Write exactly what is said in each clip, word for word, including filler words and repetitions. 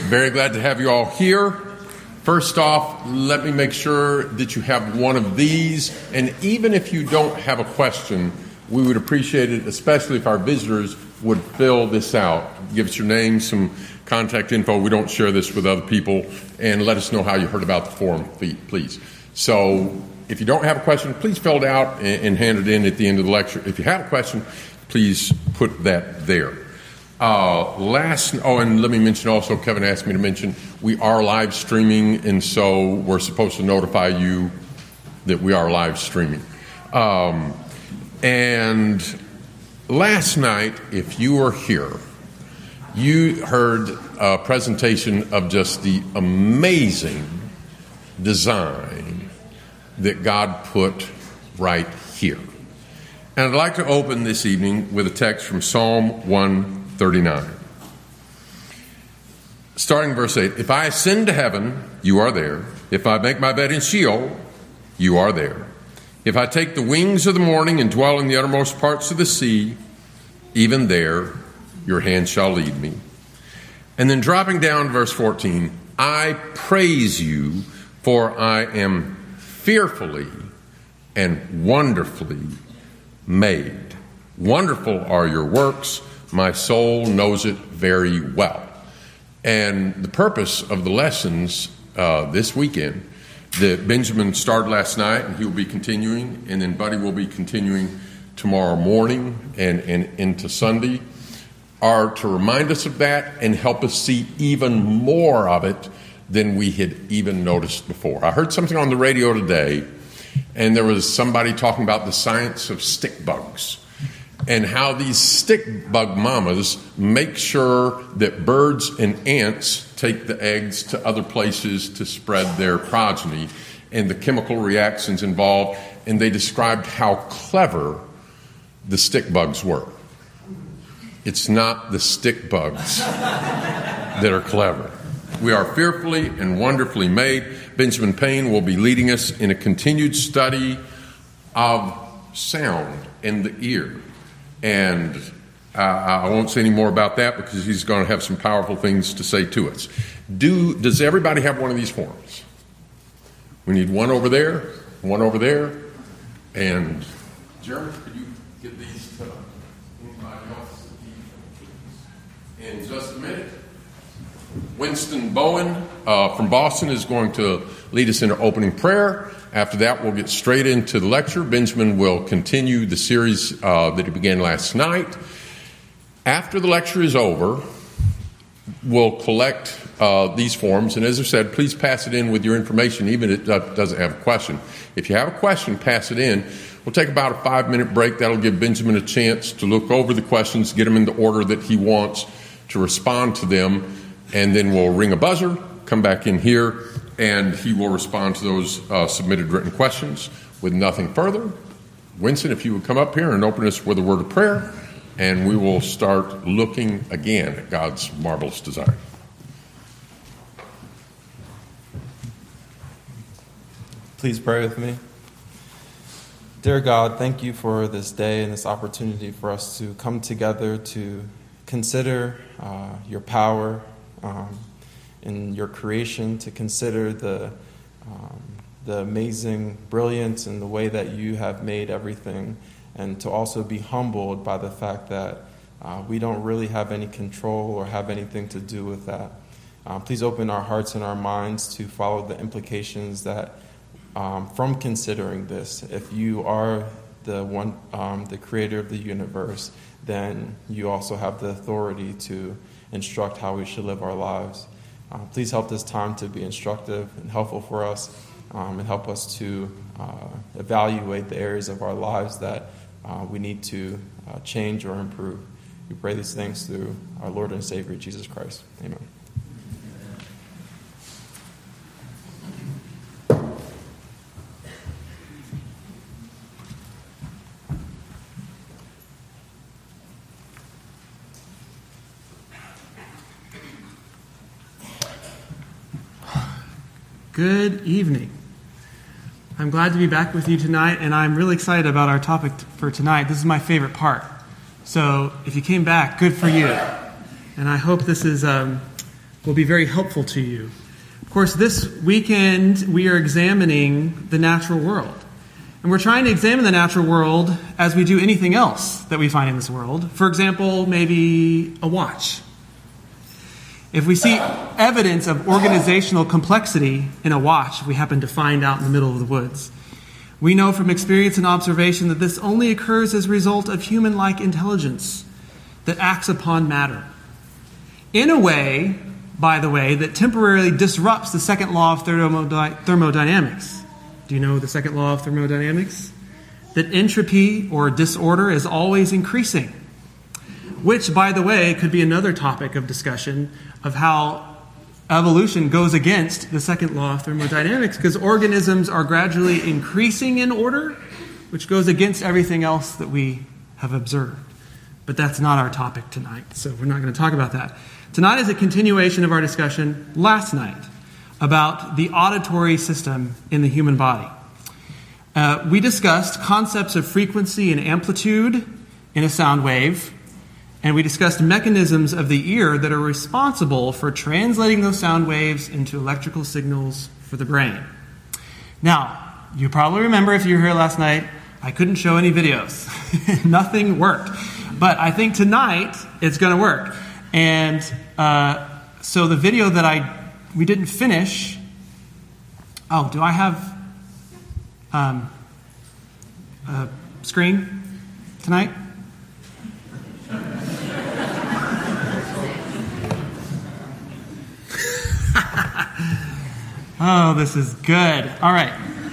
Very glad to have you all here. First off, let me make sure that you have one of these. And even if you don't have a question, we would appreciate it, especially if our visitors would fill this out. Give us your name, some contact info. We don't share this with other people. And let us know how you heard about the forum, please. So if you don't have a question, please fill it out and hand it in at the end of the lecture. If you have a question, please put that there. Uh, last, oh, and let me mention also, Kevin asked me to mention, we are live streaming, and so we're supposed to notify you that we are live streaming. Um, and last night, if you were here, you heard a presentation of just the amazing design that God put right here. And I'd like to open this evening with a text from Psalm one thirty-nine. Starting in verse eight, if I ascend to heaven, you are there. If I make my bed in Sheol, you are there. If I take the wings of the morning and dwell in the uttermost parts of the sea, even there your hand shall lead me. And then dropping down to verse fourteen, I praise you, for I am fearfully and wonderfully made. Wonderful are your works. My soul knows it very well. And the purpose of the lessons uh, this weekend that Benjamin started last night, and he will be continuing, and then Buddy will be continuing tomorrow morning and, and into Sunday, are to remind us of that and help us see even more of it than we had even noticed before. I heard something on the radio today, and there was somebody talking about the science of stick bugs and how these stick bug mamas make sure that birds and ants take the eggs to other places to spread their progeny and the chemical reactions involved. And they described how clever the stick bugs were. It's not the stick bugs that are clever. We are fearfully and wonderfully made. Benjamin Payne will be leading us in a continued study of sound and the ear. And uh, I won't say any more about that because he's going to have some powerful things to say to us. Do Does everybody have one of these forms? We need one over there, one over there. And Jeremy, could you get these to anybody else in just a minute? Winston Bowen uh, from Boston is going to lead us in an opening prayer. After that, we'll get straight into the lecture. Benjamin will continue the series uh, that he began last night. After the lecture is over, we'll collect uh, these forms. And as I said, please pass it in with your information, even if it doesn't have a question. If you have a question, pass it in. We'll take about a five-minute break. That'll give Benjamin a chance to look over the questions, get them in the order that he wants to respond to them. And then we'll ring a buzzer, come back in here, and he will respond to those uh, submitted written questions. With nothing further, Winston, if you would come up here and open us with a word of prayer, and we will start looking again at God's marvelous design. Please pray with me. Dear God, thank you for this day and this opportunity for us to come together to consider uh, your power um, in your creation, to consider the um, the amazing brilliance and the way that you have made everything, and to also be humbled by the fact that uh, we don't really have any control or have anything to do with that. Um, please open our hearts and our minds to follow the implications that um, from considering this. If you are the one, um, the creator of the universe, then you also have the authority to instruct how we should live our lives. Uh, please help this time to be instructive and helpful for us, um, and help us to uh, evaluate the areas of our lives that uh, we need to uh, change or improve. We pray these things through our Lord and Savior, Jesus Christ. Amen. Good evening. I'm glad to be back with you tonight, and I'm really excited about our topic for tonight. This is my favorite part. So if you came back, good for you. And I hope this is um, will be very helpful to you. Of course, this weekend we are examining the natural world. And we're trying to examine the natural world as we do anything else that we find in this world. For example, maybe a watch. If we see evidence of organizational complexity in a watch we happen to find out in the middle of the woods, we know from experience and observation that this only occurs as a result of human-like intelligence that acts upon matter. In a way, by the way, that temporarily disrupts the second law of thermody- thermodynamics. Do you know the second law of thermodynamics? That entropy or disorder is always increasing. Which, by the way, could be another topic of discussion of how evolution goes against the second law of thermodynamics, because organisms are gradually increasing in order, which goes against everything else that we have observed. But that's not our topic tonight, so we're not going to talk about that. Tonight is a continuation of our discussion last night about the auditory system in the human body. Uh, we discussed concepts of frequency and amplitude in a sound wave, and we discussed mechanisms of the ear that are responsible for translating those sound waves into electrical signals for the brain. Now, you probably remember if you were here last night, I couldn't show any videos. Nothing worked. But I think tonight it's going to work. And uh, so the video that I we didn't finish. Oh, do I have um, a screen tonight? Oh, this is good. All right.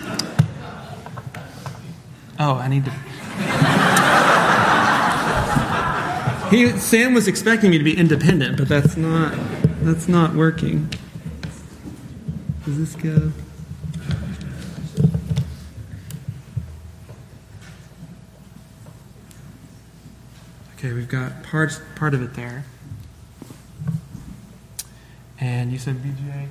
Oh, I need to. He, Sam was expecting me to be independent, but that's not that's not working. Does this go? Okay, we've got part part of it there. And you said B J.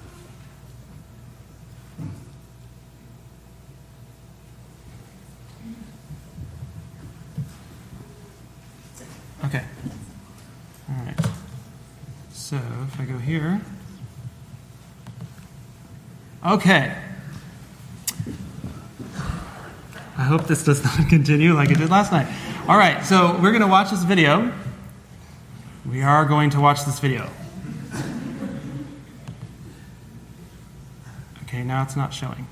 Okay. All right. So if I go here. Okay. I hope this does not continue like it did last night. All right. So we're going to watch this video. We are going to watch this video. Okay. Now it's not showing.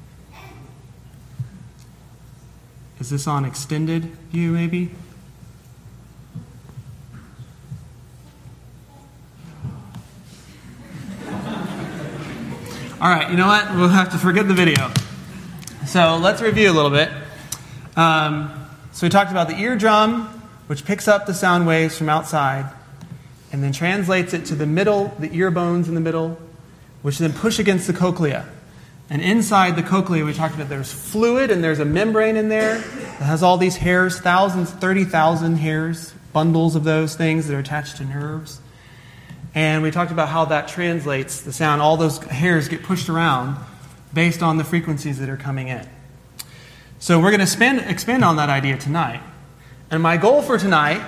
Is this on extended view maybe? All right, you know what? We'll have to forget the video. So let's review a little bit. Um, so we talked about the eardrum, which picks up the sound waves from outside and then translates it to the middle, the ear bones in the middle, which then push against the cochlea. And inside the cochlea, we talked about there's fluid and there's a membrane in there that has all these hairs, thousands, thirty thousand hairs, bundles of those things that are attached to nerves. And we talked about how that translates the sound. All those hairs get pushed around based on the frequencies that are coming in. So we're going to expand, expand on that idea tonight. And my goal for tonight,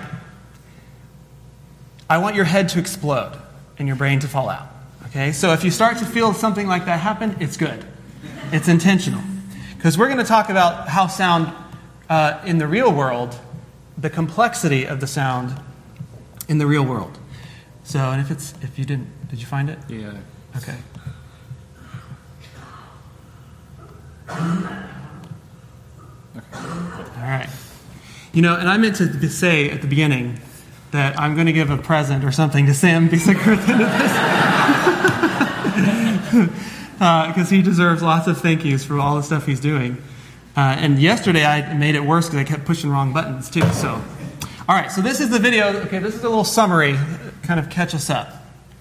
I want your head to explode and your brain to fall out. Okay? So if you start to feel something like that happen, it's good. It's intentional. Because we're going to talk about how sound uh, in the real world, the complexity of the sound in the real world. So, and if it's, if you didn't, did you find it? Yeah. Okay. All right. You know, and I meant to say at the beginning that I'm going to give a present or something to Sam Bissaker at the end of this. Because uh, he deserves lots of thank yous for all the stuff he's doing. Uh, and yesterday I made it worse because I kept pushing wrong buttons too. So, all right, so this is the video. Okay, this is a little summary, kind of catch us up.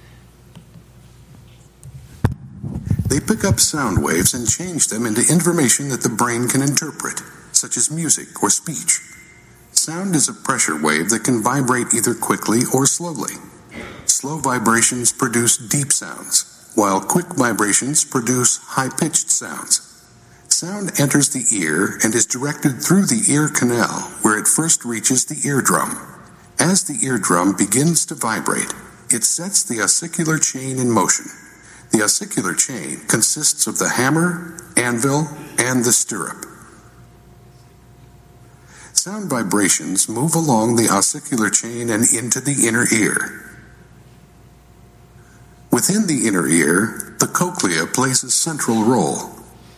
They pick up sound waves and change them into information that the brain can interpret, such as music or speech. Sound is a pressure wave that can vibrate either quickly or slowly. Slow vibrations produce deep sounds, while quick vibrations produce high-pitched sounds. Sound enters the ear and is directed through the ear canal, where it first reaches the eardrum. As the eardrum begins to vibrate, it sets the ossicular chain in motion. The ossicular chain consists of the hammer, anvil, and the stirrup. Sound vibrations move along the ossicular chain and into the inner ear. Within the inner ear, the cochlea plays a central role.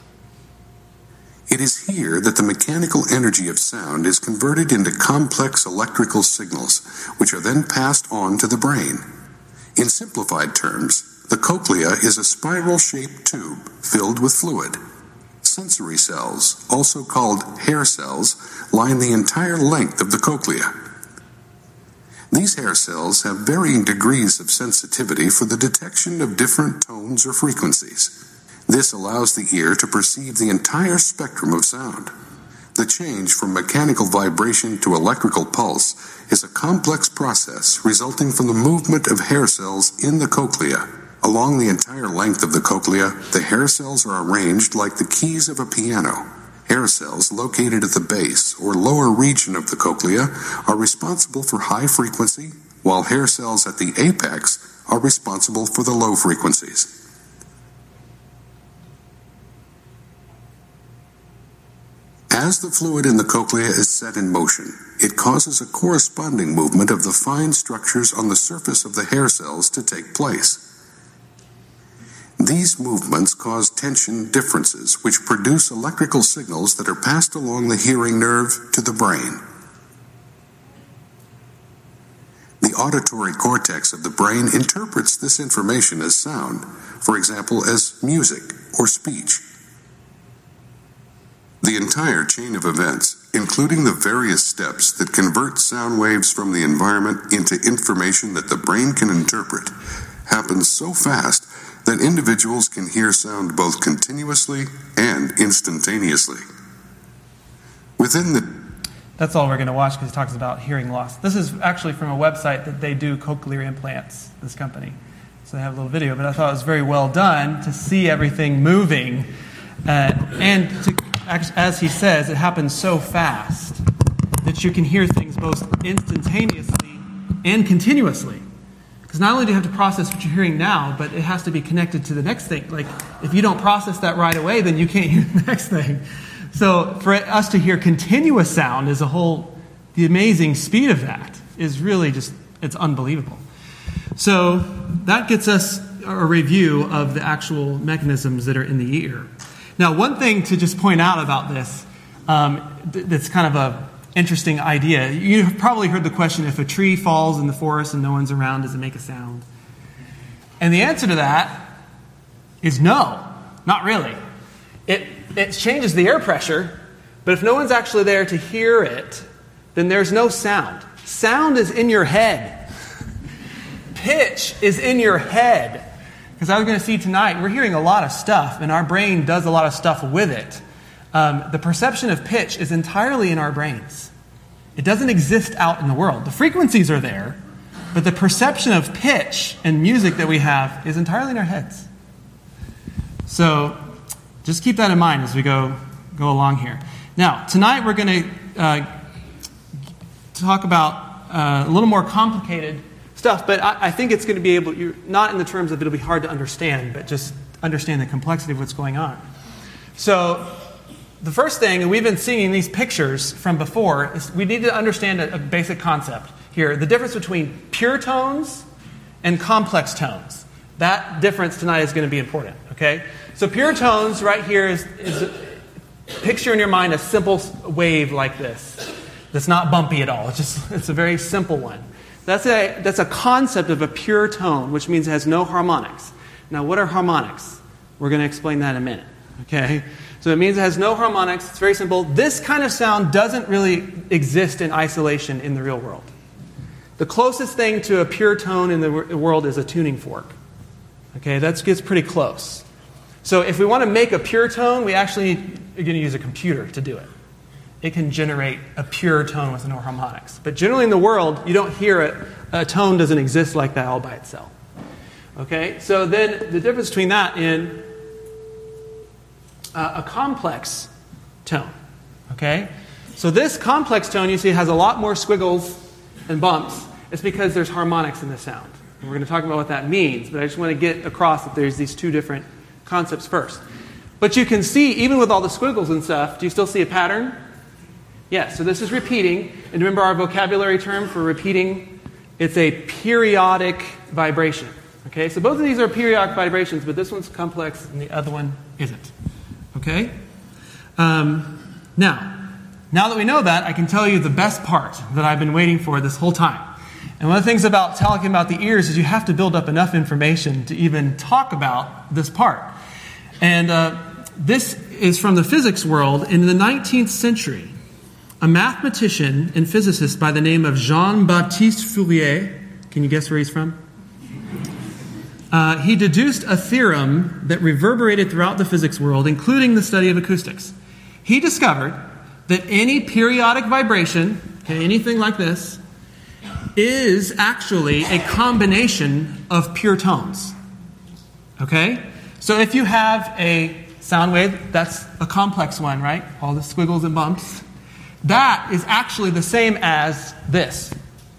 It is here that the mechanical energy of sound is converted into complex electrical signals, which are then passed on to the brain. In simplified terms, the cochlea is a spiral-shaped tube filled with fluid. Sensory cells, also called hair cells, line the entire length of the cochlea. These hair cells have varying degrees of sensitivity for the detection of different tones or frequencies. This allows the ear to perceive the entire spectrum of sound. The change from mechanical vibration to electrical pulse is a complex process resulting from the movement of hair cells in the cochlea. Along the entire length of the cochlea, the hair cells are arranged like the keys of a piano. Hair cells located at the base or lower region of the cochlea are responsible for high frequency, while hair cells at the apex are responsible for the low frequencies. As the fluid in the cochlea is set in motion, it causes a corresponding movement of the fine structures on the surface of the hair cells to take place. These movements cause tension differences, which produce electrical signals that are passed along the hearing nerve to the brain. The auditory cortex of the brain interprets this information as sound, for example, as music or speech. The entire chain of events, including the various steps that convert sound waves from the environment into information that the brain can interpret, happens so fast that individuals can hear sound both continuously and instantaneously. Within the... That's all we're going to watch because it talks about hearing loss. This is actually from a website that they do cochlear implants, this company. So they have a little video, but I thought it was very well done to see everything moving. Uh, and to, as he says, it happens so fast that you can hear things both instantaneously and continuously. Because not only do you have to process what you're hearing now, but it has to be connected to the next thing. Like, if you don't process that right away, then you can't hear the next thing. So for us to hear continuous sound is a whole, the amazing speed of that is really just, it's unbelievable. So that gets us a review of the actual mechanisms that are in the ear. Now, one thing to just point out about this, um, th- that's kind of a interesting idea. You've probably heard the question, if a tree falls in the forest and no one's around, does it make a sound? And the answer to that is no, not really. It, it changes the air pressure, but if no one's actually there to hear it, then there's no sound. Sound is in your head. Pitch is in your head. Because I was going to see tonight, we're hearing a lot of stuff, and our brain does a lot of stuff with it. Um, the perception of pitch is entirely in our brains. It doesn't exist out in the world. The frequencies are there, but the perception of pitch and music that we have is entirely in our heads. So just keep that in mind as we go go along here. Now, tonight we're going to uh, talk about uh, a little more complicated stuff, but I, I think it's going to be able, you're, not in the terms of it'll be hard to understand, but just understand the complexity of what's going on. So the first thing, and we've been seeing these pictures from before, is we need to understand a, a basic concept here. The difference between pure tones and complex tones. That difference tonight is going to be important, okay? So pure tones right here is, is a, picture in your mind a simple wave like this. That's not bumpy at all. It's just it's a very simple one. That's a, that's a concept of a pure tone, which means it has no harmonics. Now, what are harmonics? We're going to explain that in a minute, okay? So it means it has no harmonics. It's very simple. This kind of sound doesn't really exist in isolation in the real world. The closest thing to a pure tone in the world is a tuning fork. Okay, that gets pretty close. So if we want to make a pure tone, we actually are going to use a computer to do it. It can generate a pure tone with no harmonics. But generally in the world, you don't hear it. A tone doesn't exist like that all by itself. Okay, so then the difference between that and Uh, a complex tone, okay? So this complex tone, you see, has a lot more squiggles and bumps. It's because there's harmonics in the sound. And we're going to talk about what that means, but I just want to get across that there's these two different concepts first. But you can see, even with all the squiggles and stuff, do you still see a pattern? Yes, so this is repeating. And remember our vocabulary term for repeating? It's a periodic vibration. Okay, so both of these are periodic vibrations, but this one's complex and the other one isn't. Okay? Um, now, now that we know that, I can tell you the best part that I've been waiting for this whole time. And one of the things about talking about the ears is you have to build up enough information to even talk about this part. And uh, this is from the physics world. In the nineteenth century, a mathematician and physicist by the name of Jean-Baptiste Fourier, can you guess where he's from? Uh, he deduced a theorem that reverberated throughout the physics world, including the study of acoustics. He discovered that any periodic vibration, okay, anything like this, is actually a combination of pure tones. Okay? So if you have a sound wave, that's a complex one, right? All the squiggles and bumps. That is actually the same as this.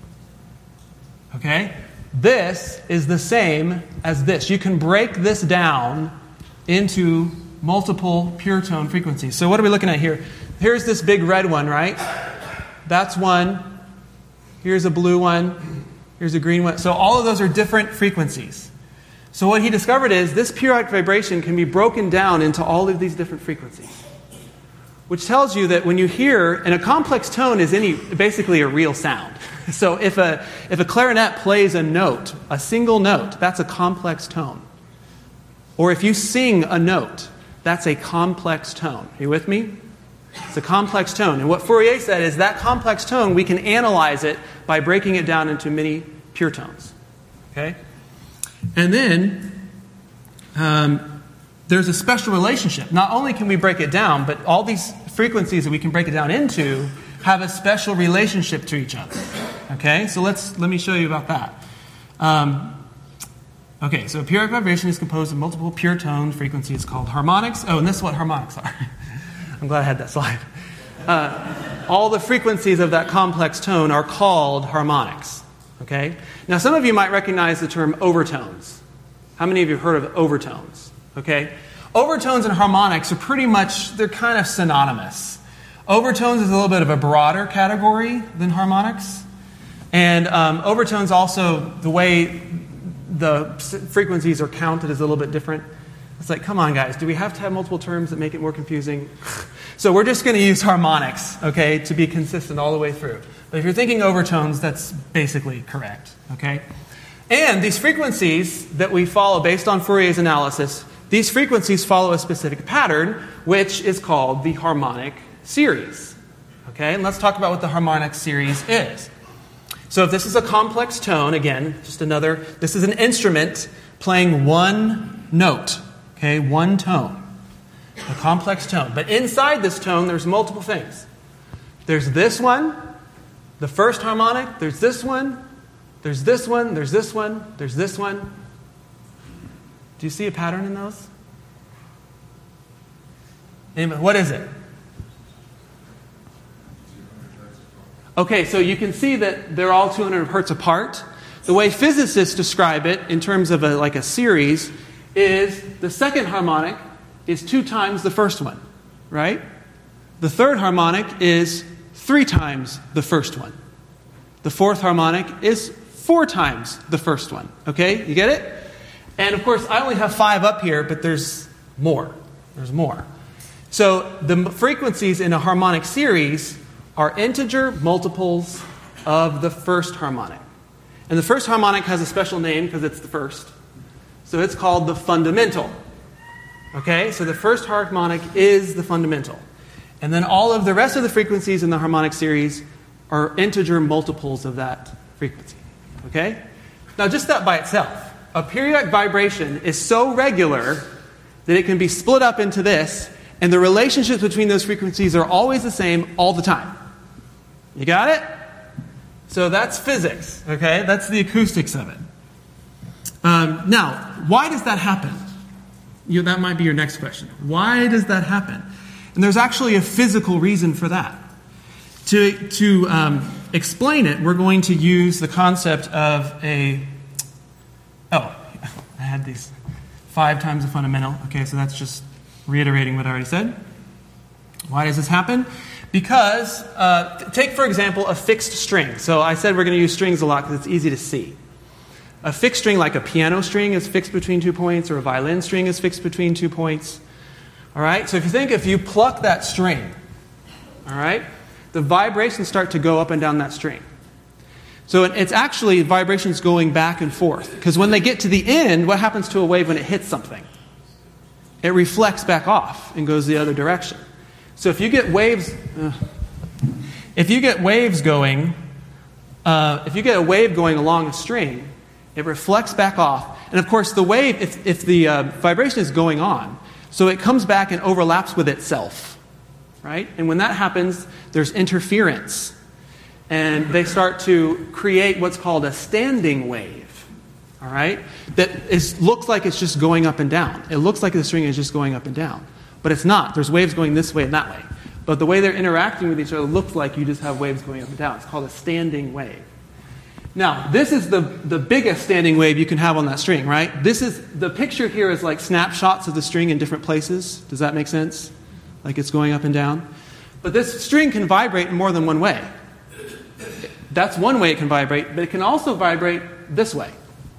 Okay? This is the same as this. You can break this down into multiple pure tone frequencies. So what are we looking at here? Here's this big red one, right? That's one. Here's a blue one. Here's a green one. So all of those are different frequencies. So what he discovered is this periodic vibration can be broken down into all of these different frequencies. Which tells you that when you hear, and a complex tone is any basically a real sound. So if a if a clarinet plays a note, a single note, that's a complex tone. Or if you sing a note, that's a complex tone. Are you with me? It's a complex tone. And what Fourier said is that complex tone, we can analyze it by breaking it down into many pure tones. Okay? And then um, there's a special relationship. Not only can we break it down, but all these frequencies that we can break it down into have a special relationship to each other. Okay? So let's let me show you about that. Um, okay, so a periodic vibration is composed of multiple pure tone frequencies called harmonics. Oh, and this is what harmonics are. I'm glad I had that slide. Uh, all the frequencies of that complex tone are called harmonics. Okay? Now, some of you might recognize the term overtones. How many of you have heard of overtones? Okay? Overtones and harmonics are pretty much, they're kind of synonymous. Overtones is a little bit of a broader category than harmonics. And um, overtones also, the way the frequencies are counted is a little bit different. It's like, come on, guys, do we have to have multiple terms that make it more confusing? So we're just going to use harmonics, okay, to be consistent all the way through. But if you're thinking overtones, that's basically correct, okay? And these frequencies that we follow based on Fourier's analysis, these frequencies follow a specific pattern, which is called the harmonic series, okay? And let's talk about what the harmonic series is. So if this is a complex tone, again, just another, this is an instrument playing one note. Okay, one tone, a complex tone. But inside this tone, there's multiple things. There's this one, the first harmonic. There's this one. There's this one. There's this one. There's this one. Do you see a pattern in those? Anybody, what is it? Okay, so you can see that they're all two hundred hertz apart. The way physicists describe it in terms of a, like a series is the second harmonic is two times the first one, right? The third harmonic is three times the first one. The fourth harmonic is four times the first one, okay? You get it? And of course, I only have five up here, but there's more. There's more. So the frequencies in a harmonic series are integer multiples of the first harmonic. And the first harmonic has a special name because it's the first. So it's called the fundamental. Okay, so the first harmonic is the fundamental. And then all of the rest of the frequencies in the harmonic series are integer multiples of that frequency. Okay? Now just that by itself, a periodic vibration is so regular that it can be split up into this, and the relationships between those frequencies are always the same all the time. You got it? So that's physics, okay? That's the acoustics of it. Um, now, why does that happen? You, that might be your next question. Why does that happen? And there's actually a physical reason for that. To, to um, explain it, we're going to use the concept of a add these five times the fundamental. Okay, so that's just reiterating what I already said. Why does this happen? Because, uh, take for example a fixed string. So I said we're going to use strings a lot because it's easy to see. A fixed string like a piano string is fixed between two points, or a violin string is fixed between two points. All right, so if you think if you pluck that string, all right, the vibrations start to go up and down that string. So it's actually vibrations going back and forth. Because when they get to the end, what happens to a wave when it hits something? It reflects back off and goes the other direction. So if you get waves, uh, if you get waves going, uh, if you get a wave going along a string, it reflects back off. And of course, the wave, if, if the uh, vibration is going on, so it comes back and overlaps with itself, right? And when that happens, there's interference. And they start to create what's called a standing wave, all right? That is, looks like it's just going up and down. It looks like the string is just going up and down. But it's not. There's waves going this way and that way. But the way they're interacting with each other looks like you just have waves going up and down. It's called a standing wave. Now, this is the, the biggest standing wave you can have on that string, right? This is, the picture here is like snapshots of the string in different places. Does that make sense? Like it's going up and down. But this string can vibrate in more than one way. That's one way it can vibrate, but it can also vibrate this way.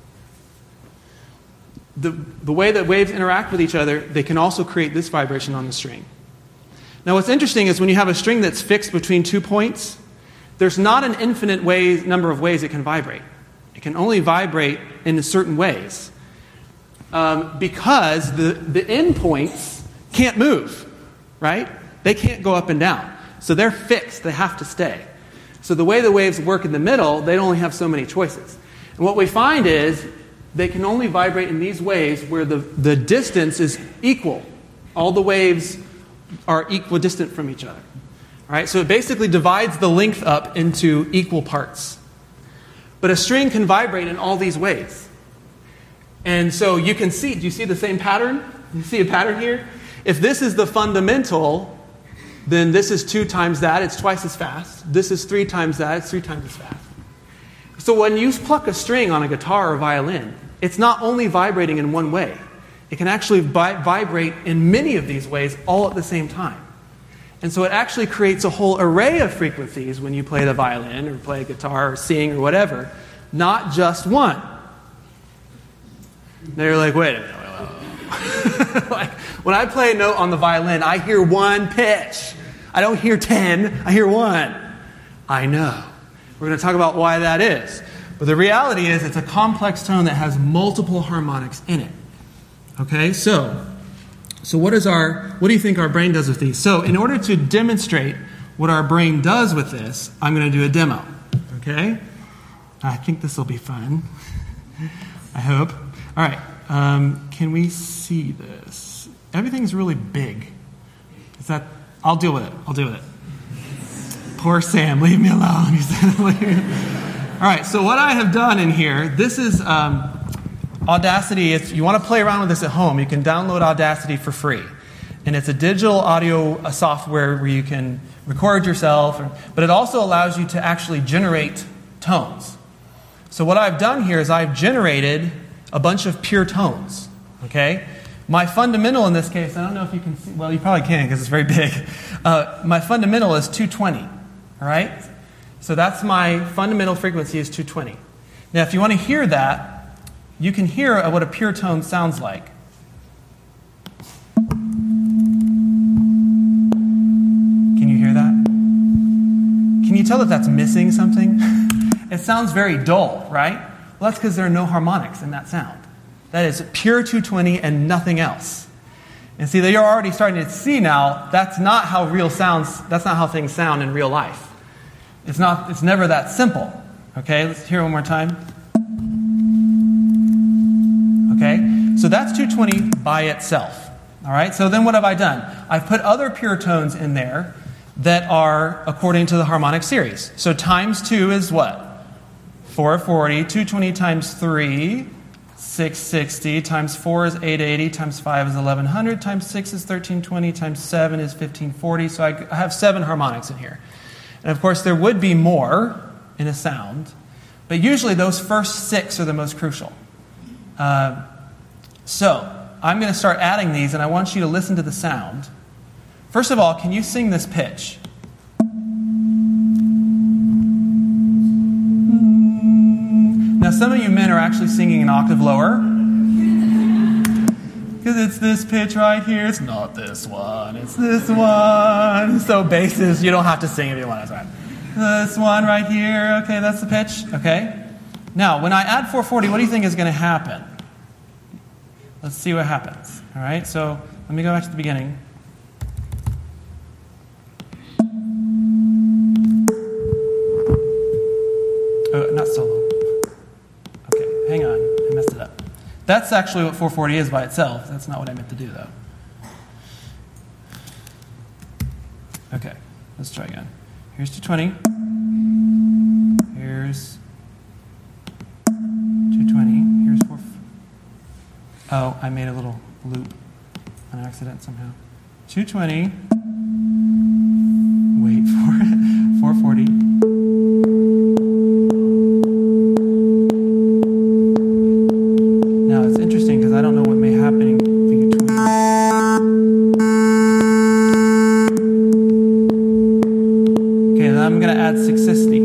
The, the way that waves interact with each other, they can also create this vibration on the string. Now what's interesting is when you have a string that's fixed between two points, there's not an infinite ways, number of ways it can vibrate. It can only vibrate in certain ways. Um, because the, the endpoints can't move, right? They can't go up and down. So they're fixed, they have to stay. So the way the waves work in the middle, they only have so many choices. And what we find is they can only vibrate in these ways where the, the distance is equal. All the waves are equidistant from each other. All right, so it basically divides the length up into equal parts. But a string can vibrate in all these ways. And so you can see, do you see the same pattern? You see a pattern here? If this is the fundamental, then this is two times that, it's twice as fast. This is three times that, it's three times as fast. So when you pluck a string on a guitar or violin, it's not only vibrating in one way. It can actually vi- vibrate in many of these ways all at the same time. And so it actually creates a whole array of frequencies when you play the violin or play a guitar or sing or whatever, not just one. Now you're like, wait a minute. Like, when I play a note on the violin, I hear one pitch. I don't hear ten, I hear one. I know. We're going to talk about why that is. But the reality is it's a complex tone that has multiple harmonics in it. Okay, so so what is our what do you think our brain does with these? So in order to demonstrate what our brain does with this, I'm going to do a demo. Okay? I think this will be fun. I hope. All right. Um, can we see this? Everything's really big. Is that? I'll deal with it. I'll deal with it. Poor Sam. Leave me alone. He said, all right. So what I have done in here, this is um, Audacity. If you want to play around with this at home, you can download Audacity for free. And it's a digital audio a software where you can record yourself. But it also allows you to actually generate tones. So what I've done here is I've generated a bunch of pure tones, okay? My fundamental in this case, I don't know if you can see, well, you probably can because it's very big. Uh, my fundamental is two twenty, all right? So that's my fundamental frequency is two twenty. Now, if you want to hear that, you can hear what a pure tone sounds like. Can you hear that? Can you tell that that's missing something? It sounds very dull, right? Well, that's because there are no harmonics in that sound. That is pure two twenty and nothing else. And see, you're already starting to see now, that's not how real sounds, that's not how things sound in real life. It's not, it's never that simple. Okay, let's hear it one more time. Okay, so that's two twenty by itself. All right, so then what have I done? I've put other pure tones in there that are according to the harmonic series. So times two is what? four forty, two twenty times three, six sixty, times four is eight eighty, times five is eleven hundred, times six is thirteen twenty, times seven is fifteen forty. So I have seven harmonics in here. And of course, there would be more in a sound, but usually those first six are the most crucial. Uh, So, I'm going to start adding these, and I want you to listen to the sound. First of all, can you sing this pitch? Now, some of you men are actually singing an octave lower. Because it's this pitch right here. It's not this one. It's this one. So basses, you don't have to sing if you want. That's right. This one right here. Okay, that's the pitch. Okay. Now, when I add four forty, what do you think is going to happen? Let's see what happens. All right, so let me go back to the beginning. Oh, not solo. Okay, hang on. I messed it up. That's actually what four forty is by itself. That's not what I meant to do, though. Okay, let's try again. Here's two twenty. Here's two twenty. Here's four. Oh, I made a little loop on accident somehow. two twenty. Wait for it. four forty. Now it's interesting because I don't know what may happen in between. Okay, then I'm going to add six sixty.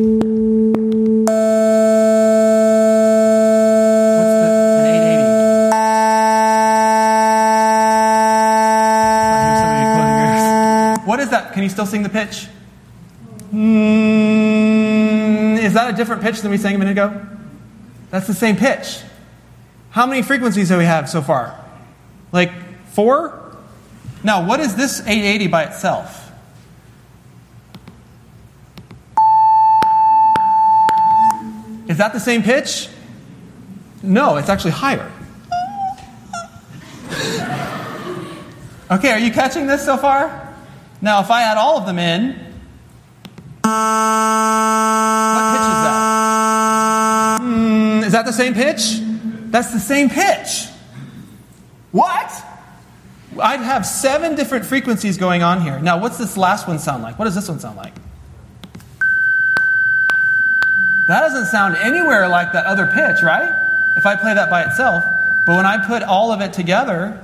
Can you still sing the pitch? Mm, is that a different pitch than we sang a minute ago? That's the same pitch. How many frequencies do we have so far? Like four? Now, what is this eight eighty by itself? Is that the same pitch? No, it's actually higher. Okay, are you catching this so far? Now, if I add all of them in, what pitch is that? Mm, is that the same pitch? That's the same pitch. What? I'd have seven different frequencies going on here. Now, what's this last one sound like? What does this one sound like? That doesn't sound anywhere like that other pitch, right? If I play that by itself. But when I put all of it together...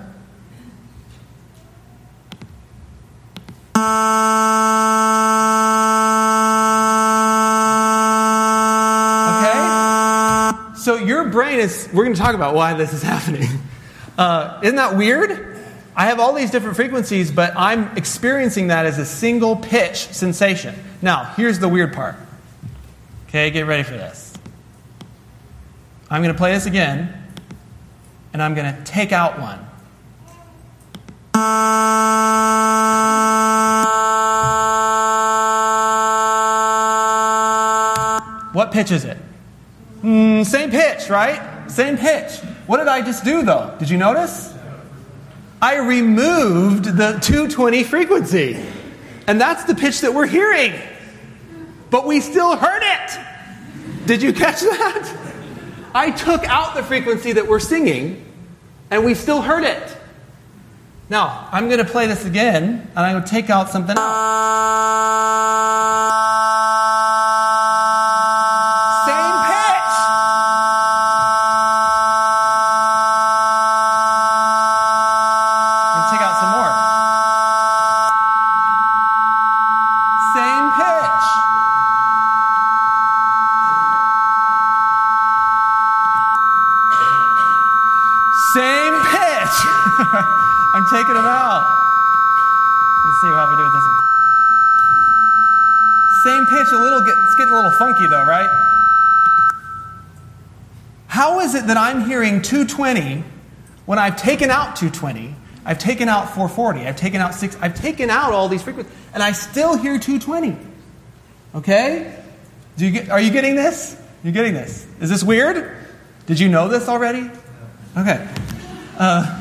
So your brain is, we're going to talk about why this is happening. Uh, isn't that weird? I have all these different frequencies, but I'm experiencing that as a single pitch sensation. Now, here's the weird part. Okay, get ready for this. I'm going to play this again, and I'm going to take out one. What pitch is it? Mm, same pitch, right? Same pitch. What did I just do, though? Did you notice? I removed the two twenty frequency. And that's the pitch that we're hearing. But we still heard it. Did you catch that? I took out the frequency that we're singing, and we still heard it. Now, I'm going to play this again, and I'm going to take out something else. I'm taking them out. Let's see how we do with this one. Same pitch, a little. Get, it's getting a little funky though, right? How is it that I'm hearing two twenty when I've taken out two twenty? I've taken out four forty. I've taken out six. I've taken out all these frequencies, and I still hear two twenty. Okay? Do you get? Are you getting this? You getting this? Is this weird? Did you know this already? Okay. Uh,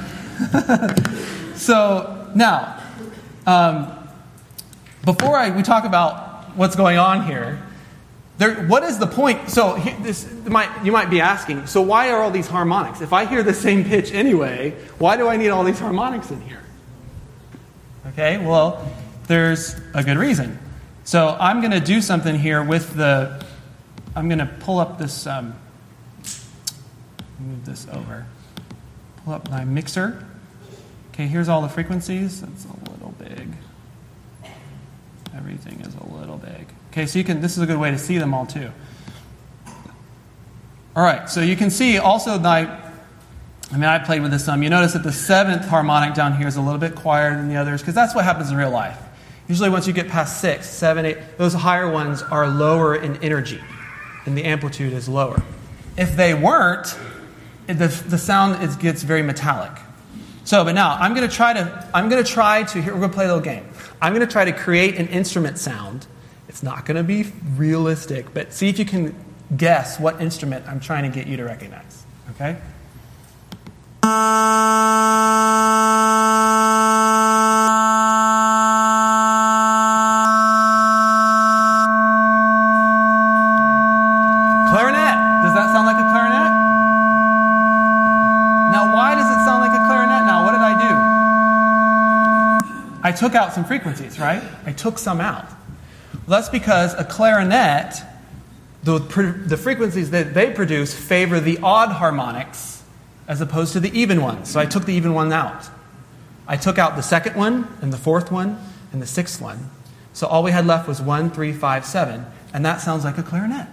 so now, um, before I we talk about what's going on here, there. What is the point? So here, this might you might be asking. So why are all these harmonics? If I hear the same pitch anyway, why do I need all these harmonics in here? Okay. Well, there's a good reason. So I'm going to do something here with the. I'm going to pull up this. Um, move this over. pull up my mixer. Okay, here's all the frequencies. It's a little big. Everything is a little big. Okay, so you can. This is a good way to see them all too. All right, so you can see also my. I mean, I played with this some. You notice that the seventh harmonic down here is a little bit quieter than the others because that's what happens in real life. Usually, once you get past six, seven, eight, those higher ones are lower in energy, and the amplitude is lower. If they weren't, it, the the sound is, gets very metallic. So, but now I'm going to try to. I'm going to try to. Here we're going to play a little game. I'm going to try to create an instrument sound. It's not going to be realistic, but see if you can guess what instrument I'm trying to get you to recognize. Okay? Clarinet. Does that sound like a clarinet? Now, why does it sound like a clarinet? Now, what did I do? I took out some frequencies, right? I took some out. Well, that's because a clarinet, the, the frequencies that they produce favor the odd harmonics as opposed to the even ones. So I took the even one out. I took out the second one, and the fourth one, and the sixth one. So all we had left was one, three, five, seven, and that sounds like a clarinet.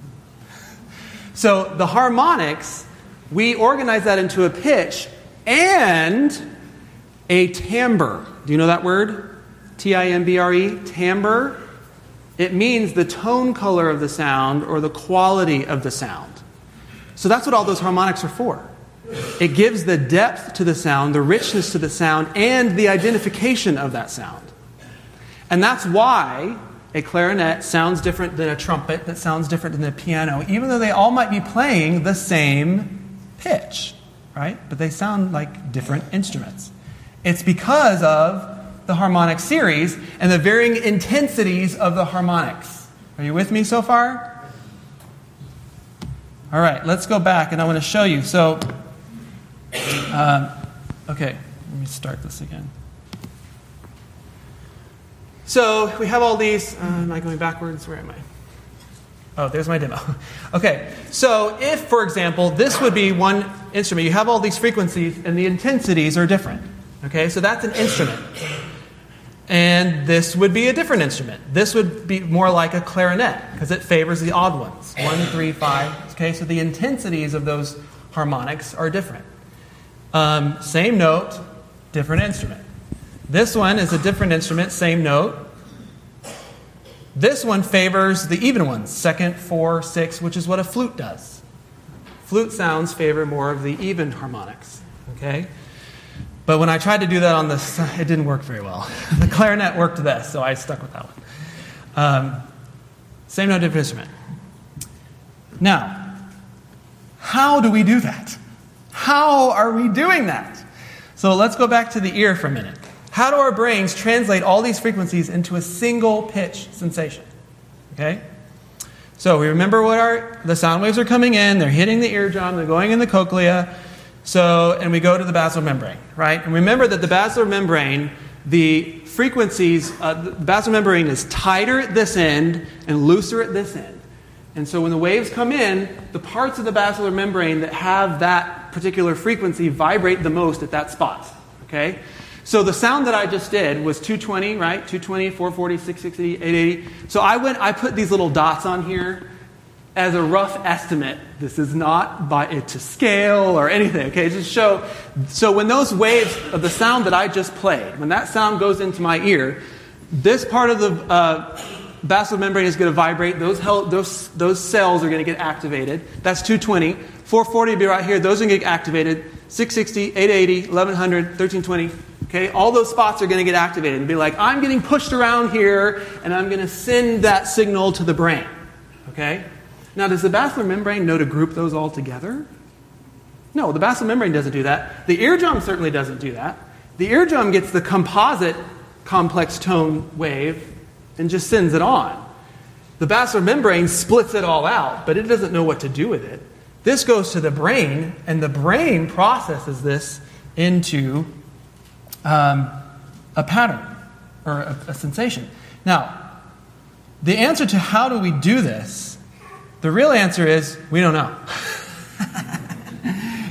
So the harmonics, we organize that into a pitch and a timbre. Do you know that word? T I M B R E, timbre. It means the tone color of the sound or the quality of the sound. So that's what all those harmonics are for. It gives the depth to the sound, the richness to the sound, and the identification of that sound. And that's why a clarinet sounds different than a trumpet, that sounds different than a piano, even though they all might be playing the same pitch, right? But they sound like different instruments. It's because of the harmonic series and the varying intensities of the harmonics. Are you with me so far? All right, let's go back and I want to show you. So, um, okay, let me start this again. So we have all these. Uh, am I going backwards? Where am I? Oh, there's my demo. Okay, so if, for example, this would be one instrument, you have all these frequencies and the intensities are different. Okay, so that's an instrument. And this would be a different instrument. This would be more like a clarinet because it favors the odd ones. One, three, five. Okay, so the intensities of those harmonics are different. Um, same note, different instrument. This one is a different instrument, same note. This one favors the even ones, second, four, six, which is what a flute does. Flute sounds favor more of the even harmonics. Okay? But when I tried to do that on this, it didn't work very well. The clarinet worked this, so I stuck with that one. Um, same note, different instrument. Now, how do we do that? How are we doing that? So let's go back to the ear for a minute. How do our brains translate all these frequencies into a single pitch sensation? Okay? So we remember what our the sound waves are coming in, they're hitting the eardrum, they're going in the cochlea. So, and we go to the basilar membrane, right? And remember that the basilar membrane, the frequencies, uh, the basilar membrane is tighter at this end and looser at this end. And so when the waves come in, the parts of the basilar membrane that have that particular frequency vibrate the most at that spot, okay? So the sound that I just did was two twenty, right? two twenty, four forty, six sixty, eight eighty. So I went, I put these little dots on here as a rough estimate. This is not by it to scale or anything, okay? Just show. So when those waves of the sound that I just played, when that sound goes into my ear, this part of the uh, basilar membrane is going to vibrate. Those those those cells are going to get activated. That's two twenty. four forty will be right here. Those are going to get activated. six sixty, eight eighty, eleven hundred, thirteen twenty. Okay, all those spots are going to get activated and be like, I'm getting pushed around here, and I'm going to send that signal to the brain. Okay. Now, does the basilar membrane know to group those all together? No, the basilar membrane doesn't do that. The eardrum certainly doesn't do that. The eardrum gets the composite complex tone wave and just sends it on. The basilar membrane splits it all out, but it doesn't know what to do with it. This goes to the brain, and the brain processes this into um, a pattern or a, a sensation. Now, the answer to how do we do this, the real answer is we don't know.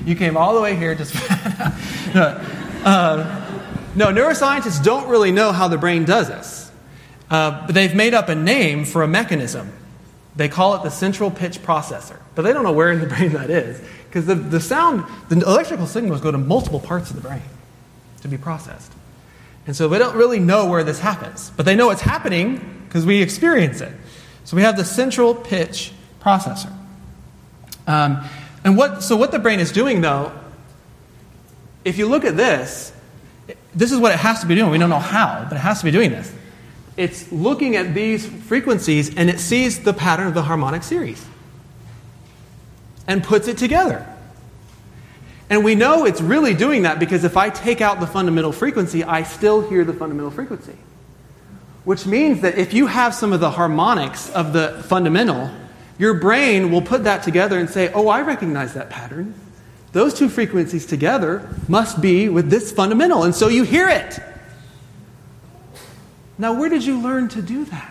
You came all the way here just... no, uh, no, neuroscientists don't really know how the brain does this. Uh, but they've made up a name for a mechanism. They call it the central pitch processor. But they don't know where in the brain that is. Because the, the sound, the electrical signals go to multiple parts of the brain to be processed. And so they don't really know where this happens. But they know it's happening because we experience it. So we have the central pitch processor. Um, and what so what the brain is doing, though, if you look at this, this is what it has to be doing. We don't know how, but it has to be doing this. It's looking at these frequencies, and it sees the pattern of the harmonic series and puts it together. And we know it's really doing that because if I take out the fundamental frequency, I still hear the fundamental frequency. Which means that if you have some of the harmonics of the fundamental, your brain will put that together and say, oh, I recognize that pattern. Those two frequencies together must be with this fundamental. And so you hear it. Now, where did you learn to do that?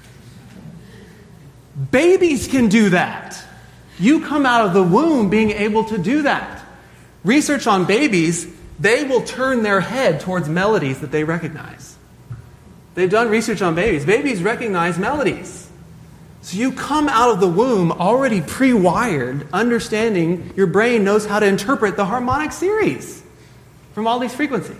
Babies can do that. You come out of the womb being able to do that. Research on babies, they will turn their head towards melodies that they recognize. They've done research on babies. Babies recognize melodies. So you come out of the womb already pre-wired, understanding your brain knows how to interpret the harmonic series from all these frequencies.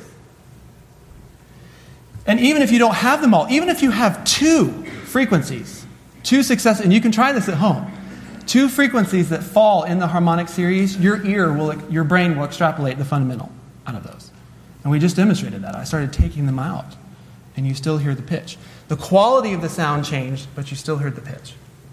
And even if you don't have them all, even if you have two frequencies, two success, and you can try this at home, two frequencies that fall in the harmonic series, your ear will, your brain will extrapolate the fundamental out of those. And we just demonstrated that. I started taking them out. And you still hear the pitch. The quality of the sound changed, but you still heard the pitch.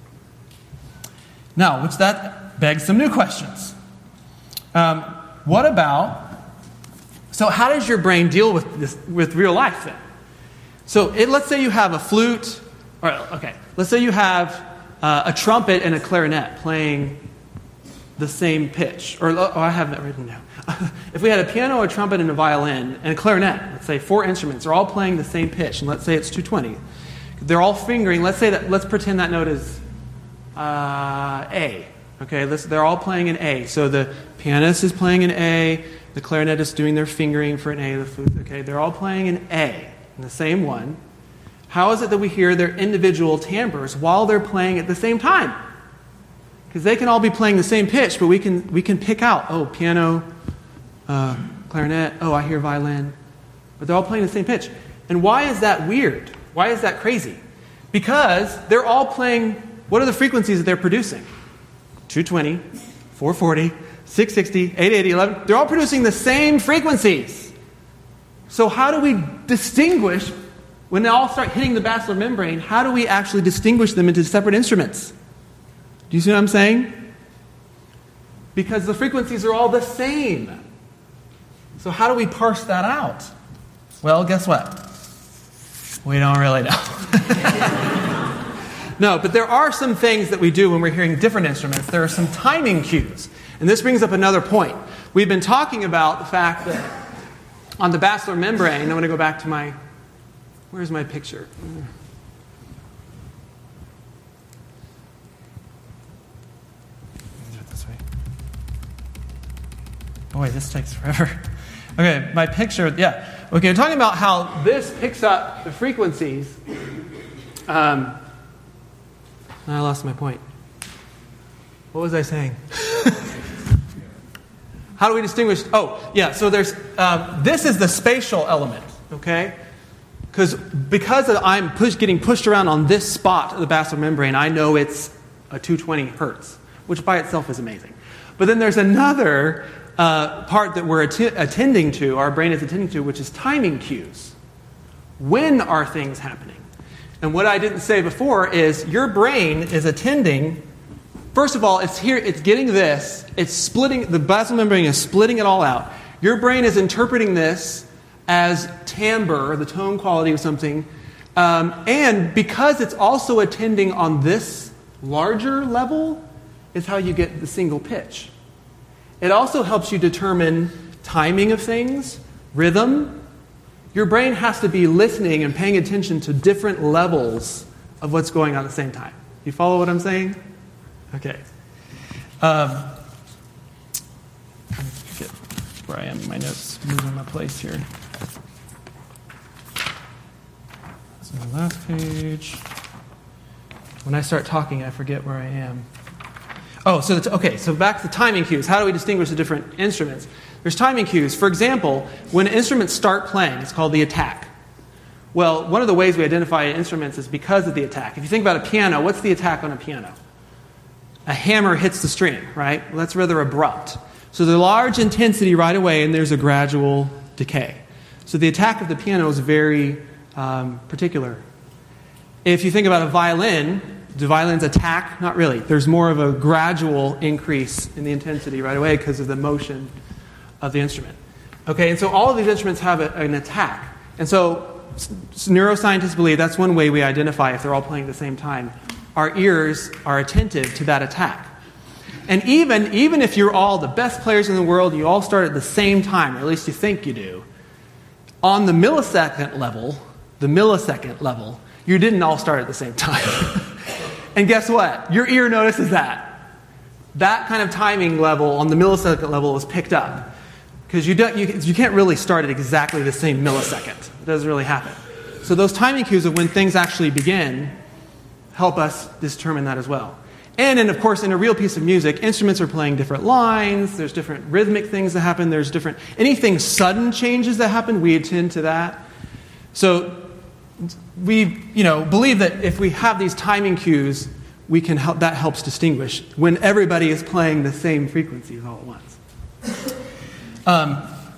Now, which that begs some new questions. Um, what about, so how does your brain deal with this, with real life then? So it, let's say you have a flute, or okay, let's say you have uh, a trumpet and a clarinet playing the same pitch. Or oh, I have that written down. If we had a piano, a trumpet, and a violin, and a clarinet, let's say four instruments, they're all playing the same pitch, and let's say it's two twenty. They're all fingering, let's say that, let's pretend that note is uh, A. Okay, let's, they're all playing an A. So the pianist is playing an A, the clarinet is doing their fingering for an A, the flute, okay, they're all playing an A, the same one. How is it that we hear their individual timbres while they're playing at the same time? Because they can all be playing the same pitch, but we can we can pick out, oh, piano, uh, clarinet, oh, I hear violin. But they're all playing the same pitch. And why is that weird? Why is that crazy? Because they're all playing, what are the frequencies that they're producing? two twenty, four forty, six sixty, eight eighty, eleven. They're all producing the same frequencies. So how do we distinguish, when they all start hitting the basilar membrane, how do we actually distinguish them into separate instruments? Do you see what I'm saying? Because the frequencies are all the same. So how do we parse that out? Well, guess what? We don't really know. No, but there are some things that we do when we're hearing different instruments. There are some timing cues. And this brings up another point. We've been talking about the fact that on the basilar membrane, I'm going to go back to my, where's my picture? Boy, this takes forever. Okay, my picture, yeah. Okay, I'm talking about how this picks up the frequencies. Um, I lost my point. What was I saying? How do we distinguish? Oh, yeah, so there's, um, this is the spatial element, okay? Because because I'm push, getting pushed around on this spot of the basilar membrane, I know it's a two twenty hertz, which by itself is amazing. But then there's another uh, part that we're att- attending to, our brain is attending to, which is timing cues. When are things happening? And what I didn't say before is your brain is attending. First of all, it's here. It's getting this. It's splitting. The basilar membrane is splitting it all out. Your brain is interpreting this as timbre, the tone quality of something, um, and because it's also attending on this larger level, is how you get the single pitch. It also helps you determine timing of things, rhythm. Your brain has to be listening and paying attention to different levels of what's going on at the same time. You follow what I'm saying? Okay. Um, I'm trying to Get where I am in my notes, moving my place here. So the last page. When I start talking, I forget where I am. Oh, so the, okay. So back to the timing cues. How do we distinguish the different instruments? There's timing cues. For example, when instruments start playing, it's called the attack. Well, one of the ways we identify instruments is because of the attack. If you think about a piano, what's the attack on a piano? A hammer hits the string, right? Well, that's rather abrupt. So there's a large intensity right away, and there's a gradual decay. So the attack of the piano is very um, particular. If you think about a violin, do violins attack? Not really. There's more of a gradual increase in the intensity right away because of the motion of the instrument. Okay, and so all of these instruments have a, an attack. And so s- neuroscientists believe that's one way we identify if they're all playing at the same time. Our ears are attentive to that attack. And even, even if you're all the best players in the world, you all start at the same time, or at least you think you do, on the millisecond level, the millisecond level, you didn't all start at the same time. And guess what? Your ear notices that. That kind of timing level on the millisecond level is picked up. Because you, don't, you, you can't really start at exactly the same millisecond. It doesn't really happen. So those timing cues of when things actually begin help us determine that as well. And then, of course, in a real piece of music, instruments are playing different lines. There's different rhythmic things that happen. There's different... Anything sudden changes that happen, we attend to that. So we, you know, believe that if we have these timing cues, we can help, that helps distinguish when everybody is playing the same frequencies all at once. Um,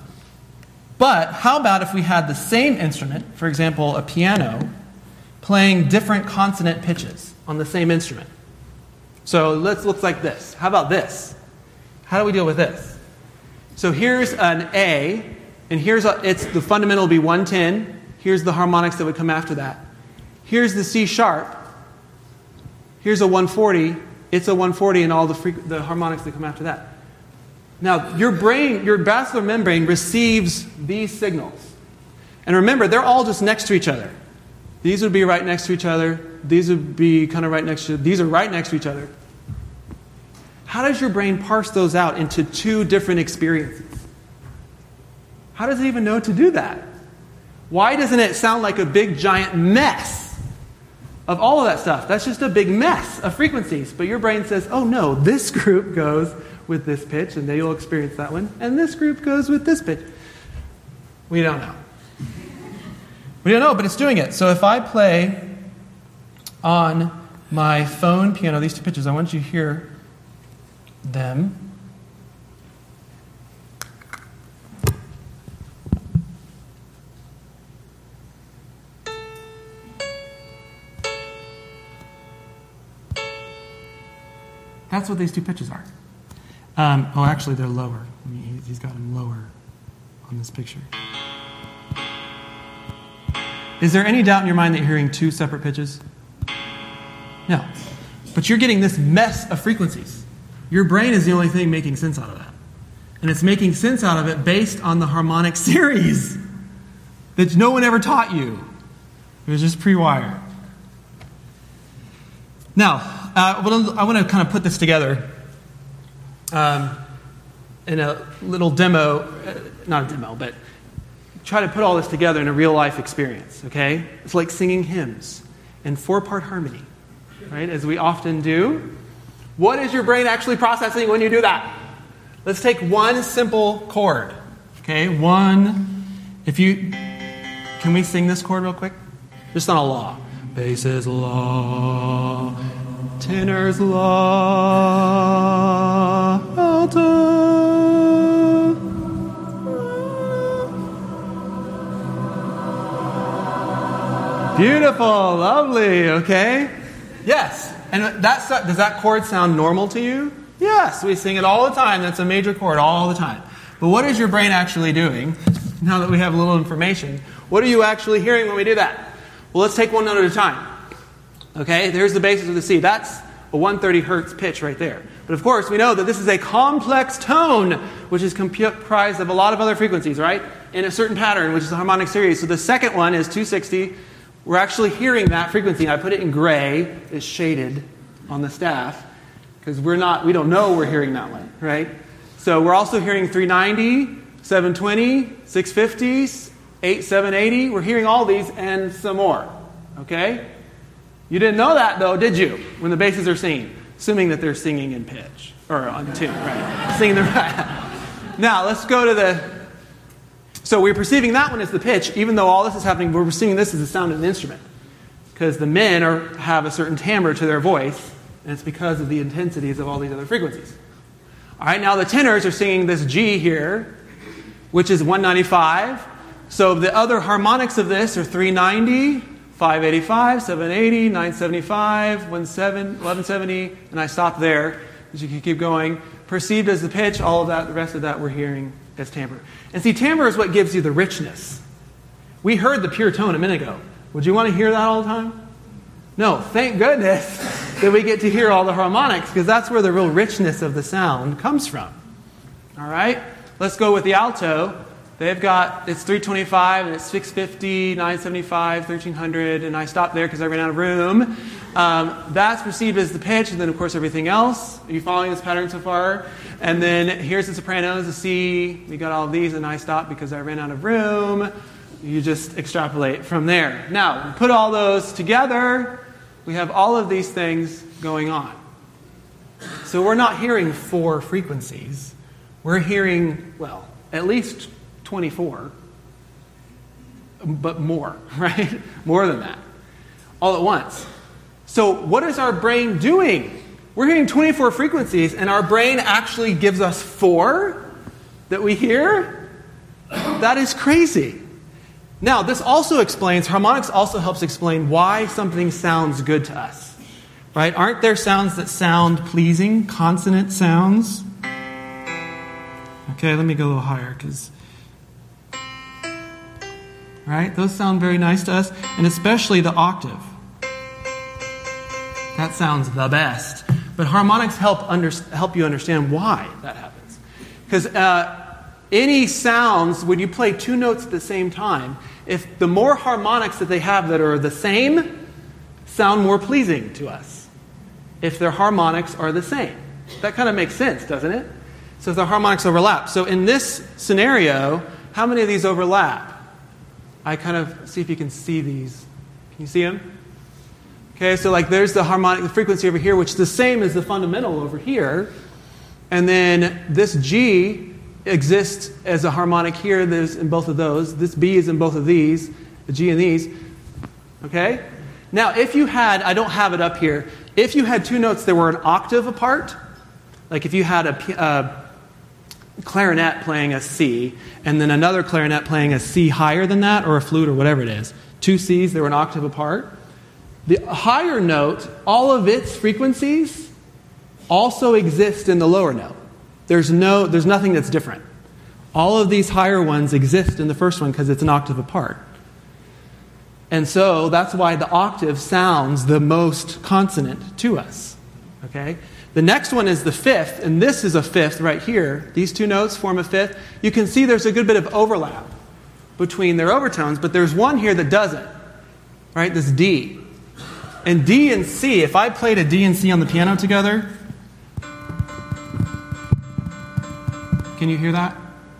but how about if we had the same instrument, for example, a piano, playing different consonant pitches on the same instrument? So let's look like this. How about this? How do we deal with this? So here's an A, and here's a, it's the fundamental will be one ten. Here's the harmonics that would come after that. Here's the C sharp. Here's a one forty. It's a one forty, and all the frequ- the harmonics that come after that. Now, your brain, your basilar membrane receives these signals. And remember, they're all just next to each other. These would be right next to each other. These would be kind of right next to, these are right next to each other. How does your brain parse those out into two different experiences? How does it even know to do that? Why doesn't it sound like a big giant mess of all of that stuff? That's just a big mess of frequencies. But your brain says, oh no, this group goes with this pitch, and then you'll experience that one. And this group goes with this pitch. We don't know. We don't know, but it's doing it. So if I play on my phone piano these two pitches, I want you to hear them. That's what these two pitches are. Um, oh, actually, they're lower. I mean, he's got them lower on this picture. Is there any doubt in your mind that you're hearing two separate pitches? No. But you're getting this mess of frequencies. Your brain is the only thing making sense out of that. And it's making sense out of it based on the harmonic series that no one ever taught you. It was just pre-wired. Now, uh, I want to kind of put this together um, in a little demo, uh, not a demo, but try to put all this together in a real-life experience, okay? It's like singing hymns in four-part harmony, right, as we often do. What is your brain actually processing when you do that? Let's take one simple chord, okay? One, if you, can we sing this chord real quick? Just on a law. Bass is la, tenor's la, alto. Beautiful, lovely, okay? Yes. And that's, does that chord sound normal to you? Yes, we sing it all the time. That's a major chord all the time. But what is your brain actually doing, now that we have a little information? What are you actually hearing when we do that? Well, let's take one note at a time. Okay, there's the basis of the C. That's a one thirty hertz pitch right there. But of course, we know that this is a complex tone, which is comprised of a lot of other frequencies, right? In a certain pattern, which is a harmonic series. So the second one is two sixty. We're actually hearing that frequency. I put it in gray. It's shaded on the staff because we're not. We don't know we're hearing that one, right? So we're also hearing three ninety, seven twenty, six fifty, eight seven eighty. We're hearing all these and some more. Okay? You didn't know that, though, did you? When the basses are singing. Assuming that they're singing in pitch. Or on tune, right? Singing the right. Now, let's go to the... So we're perceiving that one as the pitch, even though all this is happening, we're perceiving this as the sound of an instrument. Because the men are, have a certain timbre to their voice, and it's because of the intensities of all these other frequencies. All right, now the tenors are singing this G here, which is one ninety-five. So the other harmonics of this are three ninety, five eighty-five, seven eighty, nine seventy-five, eleven seventy, and I stop there, as you can keep going. Perceived as the pitch, all of that, the rest of that we're hearing as timbre. And see, timbre is what gives you the richness. We heard the pure tone a minute ago. Would you want to hear that all the time? No, thank goodness that we get to hear all the harmonics, because that's where the real richness of the sound comes from. All right? Let's go with the alto. They've got, it's three twenty-five, and it's six fifty, nine seventy-five, thirteen hundred, and I stopped there because I ran out of room. Um, that's perceived as the pitch, and then, of course, everything else. Are you following this pattern so far? And then here's the sopranos, the C. We got all of these, and I stopped because I ran out of room. You just extrapolate from there. Now, put all those together. We have all of these things going on. So we're not hearing four frequencies. We're hearing, well, at least twenty-four, but more, right? More than that, all at once. So what is our brain doing? We're hearing twenty-four frequencies, and our brain actually gives us four that we hear? That is crazy. Now, this also explains, harmonics also helps explain why something sounds good to us. Right? Aren't there sounds that sound pleasing? Consonant sounds? Okay, let me go a little higher, because... Right? Those sound very nice to us, and especially the octave. That sounds the best. But harmonics help under, help you understand why that happens. Because uh, any sounds, when you play two notes at the same time, if the more harmonics that they have that are the same, sound more pleasing to us. If their harmonics are the same. That kind of makes sense, doesn't it? So if the harmonics overlap. So in this scenario, how many of these overlap? I kind of see if you can see these. Can you see them? Okay, so like there's the harmonic the frequency over here, which is the same as the fundamental over here. And then this G exists as a harmonic here. There's in both of those. This B is in both of these, the G and these. Okay? Now, if you had, I don't have it up here, if you had two notes that were an octave apart, like if you had a, a clarinet playing a C, and then another clarinet playing a C higher than that, or a flute or whatever it is, two Cs, they were an octave apart. The higher note, all of its frequencies also exist in the lower note. There's no, there's nothing that's different. All of these higher ones exist in the first one because it's an octave apart. And so that's why the octave sounds the most consonant to us. Okay? The next one is the fifth, and this is a fifth right here. These two notes form a fifth. You can see there's a good bit of overlap between their overtones, but there's one here that doesn't. Right? This D. And D and C, if I played a D and C on the piano together, can you hear that?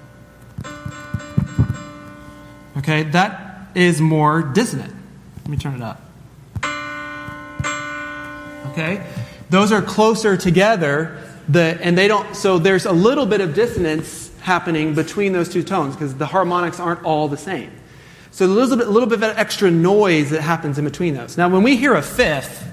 Okay, that is more dissonant. Let me turn it up. Okay? Those are closer together, the, and they don't, so there's a little bit of dissonance happening between those two tones because the harmonics aren't all the same. So there's a little bit, a little bit of extra noise that happens in between those. Now, when we hear a fifth,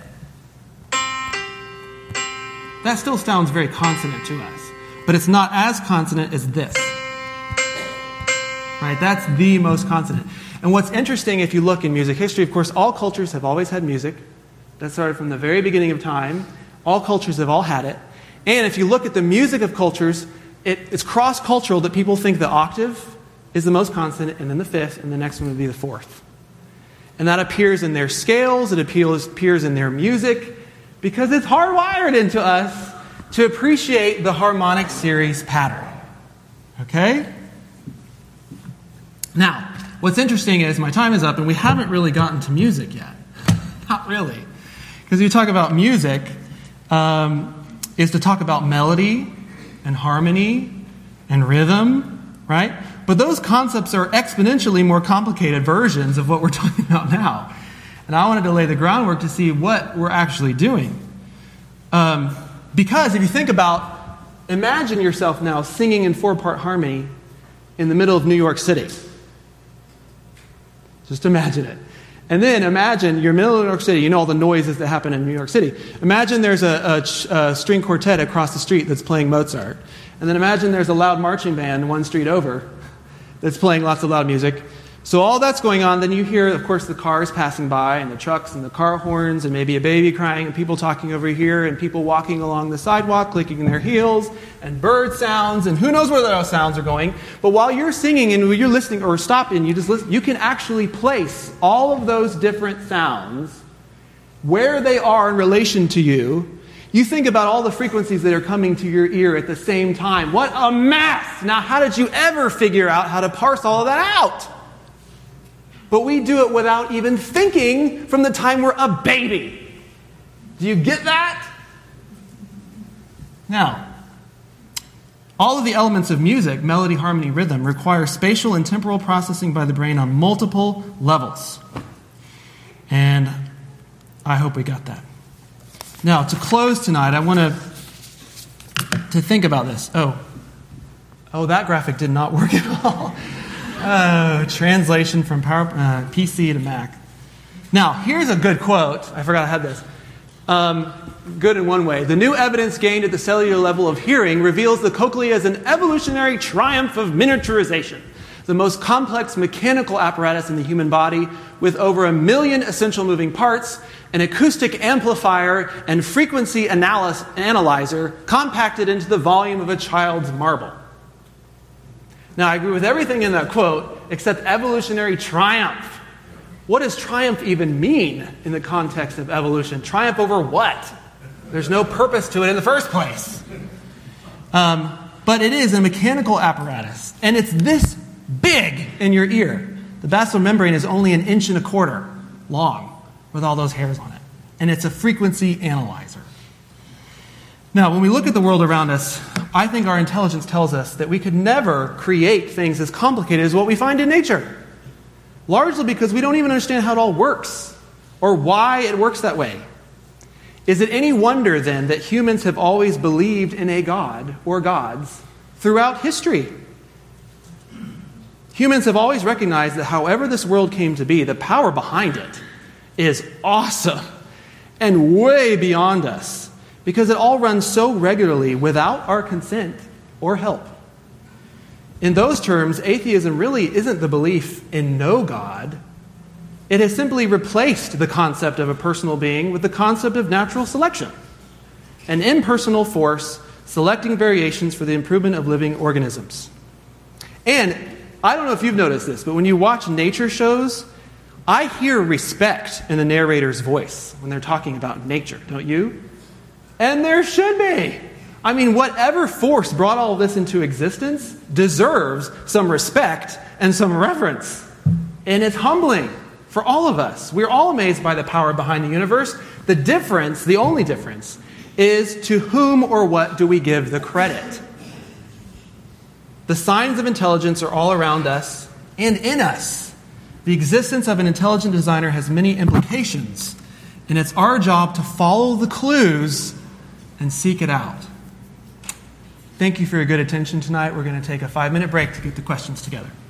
that still sounds very consonant to us. But it's not as consonant as this. Right? That's the most consonant. And what's interesting, if you look in music history, of course, all cultures have always had music. That started from the very beginning of time. All cultures have all had it. And if you look at the music of cultures, it, it's cross-cultural that people think the octave is the most consonant, and then the fifth, and the next one would be the fourth. And that appears in their scales, it appears, appears in their music, because it's hardwired into us to appreciate the harmonic series pattern. Okay? Now, what's interesting is my time is up, and we haven't really gotten to music yet. Not really. Because you talk about music, um, is to talk about melody and harmony and rhythm, right? But those concepts are exponentially more complicated versions of what we're talking about now. And I wanted to lay the groundwork to see what we're actually doing. Um, because if you think about, imagine yourself now singing in four-part harmony in the middle of New York City. Just imagine it. And then imagine you're in the middle of New York City. You know all the noises that happen in New York City. Imagine there's a, a, a string quartet across the street that's playing Mozart. And then imagine there's a loud marching band one street over that's playing lots of loud music. So all that's going on, then you hear, of course, the cars passing by and the trucks and the car horns and maybe a baby crying and people talking over here and people walking along the sidewalk, clicking their heels and bird sounds and who knows where those sounds are going. But while you're singing and you're listening or stopping, you just listen, you can actually place all of those different sounds where they are in relation to you. You think about all the frequencies that are coming to your ear at the same time. What a mess! Now, how did you ever figure out how to parse all of that out? But we do it without even thinking from the time we're a baby. Do you get that? Now, all of the elements of music, melody, harmony, rhythm, require spatial and temporal processing by the brain on multiple levels. And I hope we got that. Now, to close tonight, I want to to think about this. Oh, oh, that graphic did not work at all. Oh, translation from Power, uh, P C to Mac. Now, here's a good quote. I forgot I had this. Um, good in one way. The new evidence gained at the cellular level of hearing reveals the cochlea as an evolutionary triumph of miniaturization, the most complex mechanical apparatus in the human body, with over a million essential moving parts, an acoustic amplifier, and frequency analysis, analyzer compacted into the volume of a child's marble. Now, I agree with everything in that quote, except evolutionary triumph. What does triumph even mean in the context of evolution? Triumph over what? There's no purpose to it in the first place. Um, but it is a mechanical apparatus, and it's this big in your ear. The basilar membrane is only an inch and a quarter long with all those hairs on it, and it's a frequency analyzer. Now, when we look at the world around us, I think our intelligence tells us that we could never create things as complicated as what we find in nature. Largely because we don't even understand how it all works or why it works that way. Is it any wonder, then, that humans have always believed in a God or gods throughout history? Humans have always recognized that however this world came to be, the power behind it is awesome and way beyond us, because it all runs so regularly without our consent or help. In those terms, atheism really isn't the belief in no God. It has simply replaced the concept of a personal being with the concept of natural selection, an impersonal force selecting variations for the improvement of living organisms. And I don't know if you've noticed this, but when you watch nature shows, I hear respect in the narrator's voice when they're talking about nature, don't you? And there should be. I mean, whatever force brought all of this into existence deserves some respect and some reverence. And it's humbling for all of us. We're all amazed by the power behind the universe. The difference, the only difference, is to whom or what do we give the credit? The signs of intelligence are all around us and in us. The existence of an intelligent designer has many implications, and it's our job to follow the clues and seek it out. Thank you for your good attention tonight. We're going to take a five-minute break to get the questions together.